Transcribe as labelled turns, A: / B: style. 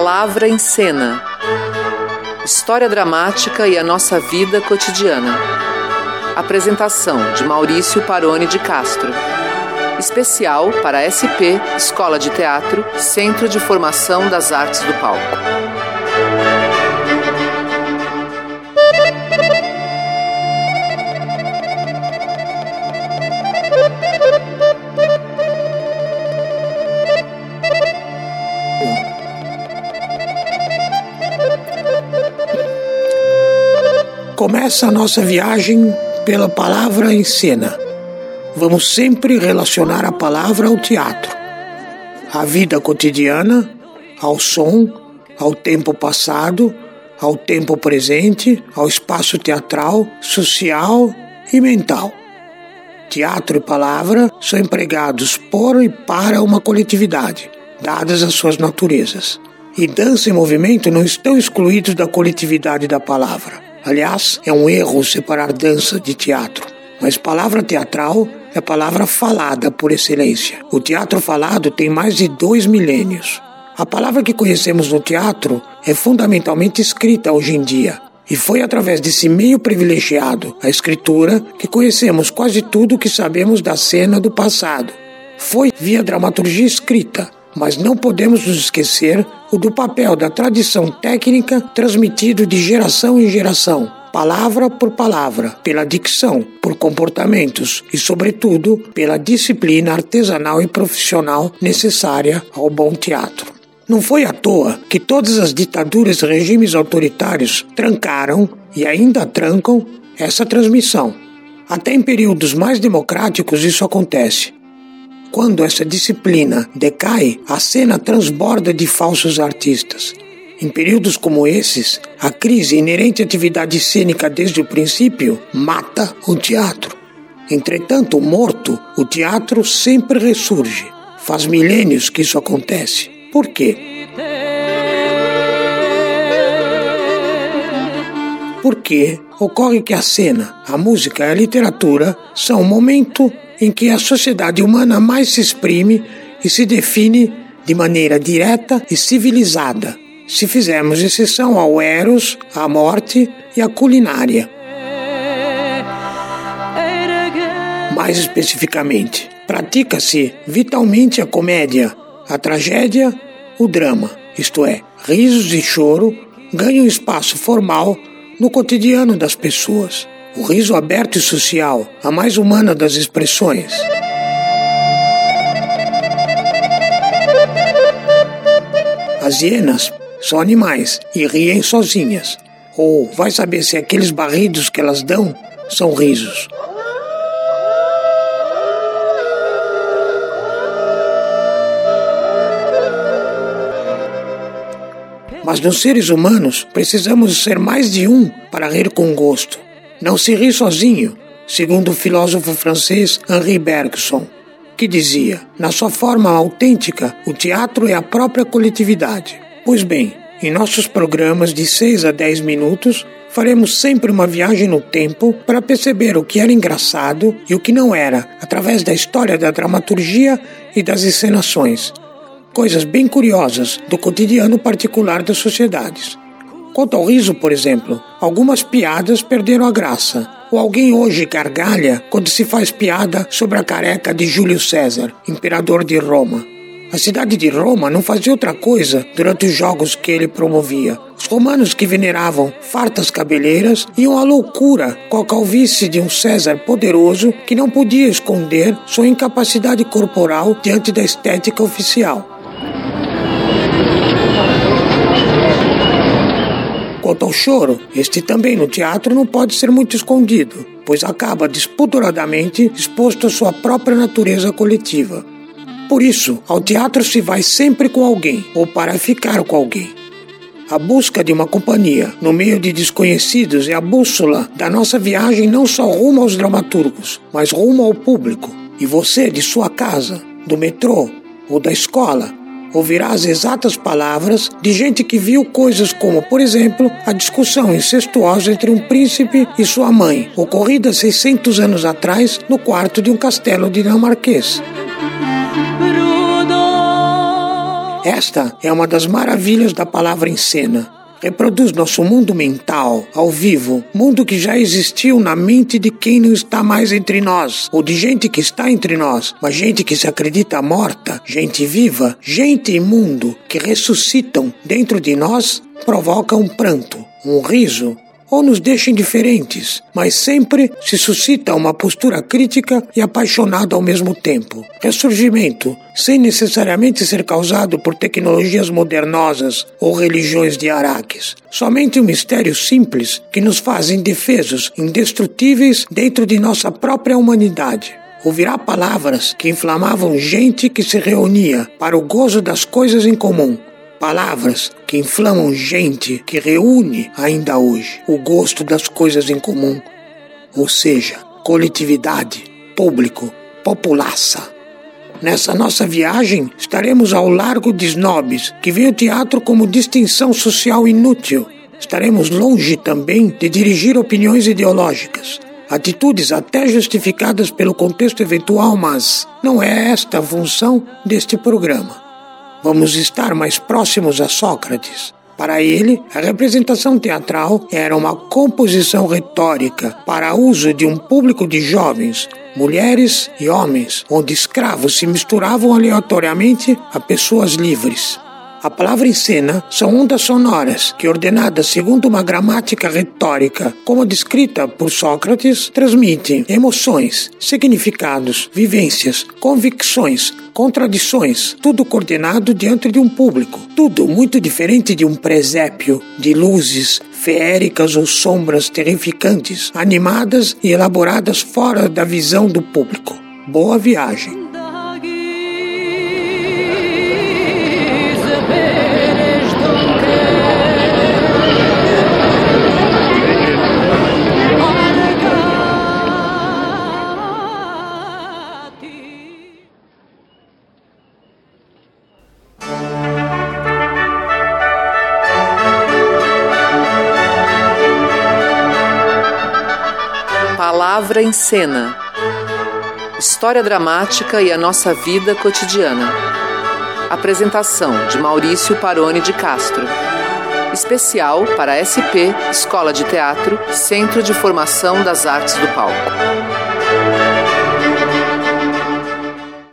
A: Palavra em Cena. História dramática e a nossa vida cotidiana. Apresentação de Maurício Paroni de Castro. Especial para a SP, Escola de Teatro, Centro de Formação das Artes do Palco.
B: Começa a nossa viagem pela palavra em cena. Vamos sempre relacionar a palavra ao teatro, à vida cotidiana, ao som, ao tempo passado, ao tempo presente, ao espaço teatral, social e mental. Teatro e palavra são empregados por e para uma coletividade, dadas as suas naturezas. E dança e movimento não estão excluídos da coletividade da palavra. Aliás, é um erro separar dança de teatro. Mas palavra teatral é palavra falada por excelência. O teatro falado tem mais de 2 milênios. A palavra que conhecemos no teatro é fundamentalmente escrita hoje em dia. E foi através desse meio privilegiado, a escritura, que conhecemos quase tudo o que sabemos da cena do passado. Foi via dramaturgia escrita, mas não podemos nos esquecer do papel da tradição técnica transmitido de geração em geração, palavra por palavra, pela dicção, por comportamentos e, sobretudo, pela disciplina artesanal e profissional necessária ao bom teatro. Não foi à toa que todas as ditaduras e regimes autoritários trancaram e ainda trancam essa transmissão. Até em períodos mais democráticos isso acontece. Quando essa disciplina decai, a cena transborda de falsos artistas. Em períodos como esses, a crise inerente à atividade cênica desde o princípio mata o teatro. Entretanto, morto, o teatro sempre ressurge. Faz milênios que isso acontece. Por quê? Porque ocorre que a cena, a música e a literatura são o momento em que a sociedade humana mais se exprime e se define de maneira direta e civilizada, se fizermos exceção ao eros, à morte e à culinária. Mais especificamente, pratica-se vitalmente a comédia, a tragédia, o drama, isto é, risos e choro ganham espaço formal no cotidiano das pessoas. O riso aberto e social, a mais humana das expressões. As hienas são animais e riem sozinhas. Ou vai saber se aqueles barridos que elas dão são risos. Mas nos seres humanos precisamos ser mais de um para rir com gosto. Não se ri sozinho, segundo o filósofo francês Henri Bergson, que dizia, na sua forma autêntica, o teatro é a própria coletividade. Pois bem, em nossos programas de 6 a 10 minutos, faremos sempre uma viagem no tempo para perceber o que era engraçado e o que não era, através da história da dramaturgia e das encenações. Coisas bem curiosas do cotidiano particular das sociedades. Quanto ao riso, por exemplo, algumas piadas perderam a graça. Ou alguém hoje gargalha quando se faz piada sobre a careca de Júlio César, imperador de Roma. A cidade de Roma não fazia outra coisa durante os jogos que ele promovia. Os romanos que veneravam fartas cabeleiras iam à loucura com a calvície de um César poderoso que não podia esconder sua incapacidade corporal diante da estética oficial. Quanto ao choro, este também no teatro não pode ser muito escondido, pois acaba despudoradamente exposto à sua própria natureza coletiva. Por isso, ao teatro se vai sempre com alguém, ou para ficar com alguém. A busca de uma companhia no meio de desconhecidos é a bússola da nossa viagem não só rumo aos dramaturgos, mas rumo ao público. E você, de sua casa, do metrô ou da escola, ouvirá as exatas palavras de gente que viu coisas como, por exemplo, a discussão incestuosa entre um príncipe e sua mãe, ocorrida 600 anos atrás no quarto de um castelo dinamarquês. Esta é uma das maravilhas da palavra em cena. Reproduz nosso mundo mental, ao vivo, mundo que já existiu na mente de quem não está mais entre nós, ou de gente que está entre nós, mas gente que se acredita morta, gente viva, gente e mundo que ressuscitam dentro de nós, provocam um pranto, um riso, ou nos deixam indiferentes, mas sempre se suscita uma postura crítica e apaixonada ao mesmo tempo. Ressurgimento, sem necessariamente ser causado por tecnologias modernosas ou religiões de Araques. Somente um mistério simples que nos faz indefesos, indestrutíveis dentro de nossa própria humanidade. Ouvirá palavras que inflamavam gente que se reunia para o gozo das coisas em comum. Palavras que inflamam gente que reúne ainda hoje o gosto das coisas em comum, ou seja, coletividade, público, populaça. Nessa nossa viagem estaremos ao largo de snobs que veem o teatro como distinção social inútil. Estaremos longe também de dirigir opiniões ideológicas, atitudes até justificadas pelo contexto eventual, mas não é esta a função deste programa. Vamos estar mais próximos a Sócrates. Para ele, a representação teatral era uma composição retórica para uso de um público de jovens, mulheres e homens, onde escravos se misturavam aleatoriamente a pessoas livres. A palavra em cena são ondas sonoras que, ordenadas segundo uma gramática retórica, como descrita por Sócrates, transmitem emoções, significados, vivências, convicções, contradições, tudo coordenado diante de um público. Tudo muito diferente de um presépio de luzes feéricas ou sombras terrificantes, animadas e elaboradas fora da visão do público. Boa viagem!
A: Palavra em cena. História dramática e a nossa vida cotidiana. Apresentação de Maurício Paroni de Castro. Especial para SP, Escola de Teatro, Centro de Formação das Artes do Palco.